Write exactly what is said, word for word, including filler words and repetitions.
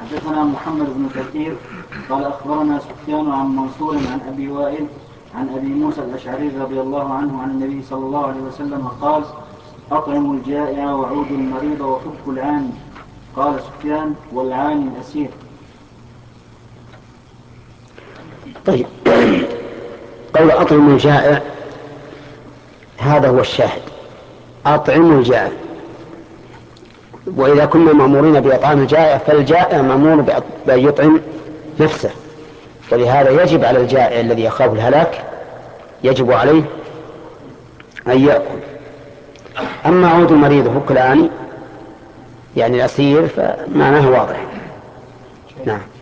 حدثنا محمد بن كثير قال أخبرنا سفيان عن منصور عن أبي وائل عن أبي موسى الأشعري رضي الله عنه عن النبي صلى الله عليه وسلم قال: أطعموا الجائع وعودوا المريض وفكوا العاني. قال سفيان: والعاني الأسير. طيب، قول أطعموا الجائع هذا هو الشاهد، أطعموا الجائع، وإذا كنا مأمورين بإطعام الجائع فالجائع مأمور بأن يطعم نفسه، ولهذا يجب على الجائع الذي يخاف الهلاك يجب عليه أن يأكل. أما عود المريض وفك العاني يعني الأسير فمعناه واضح. نعم.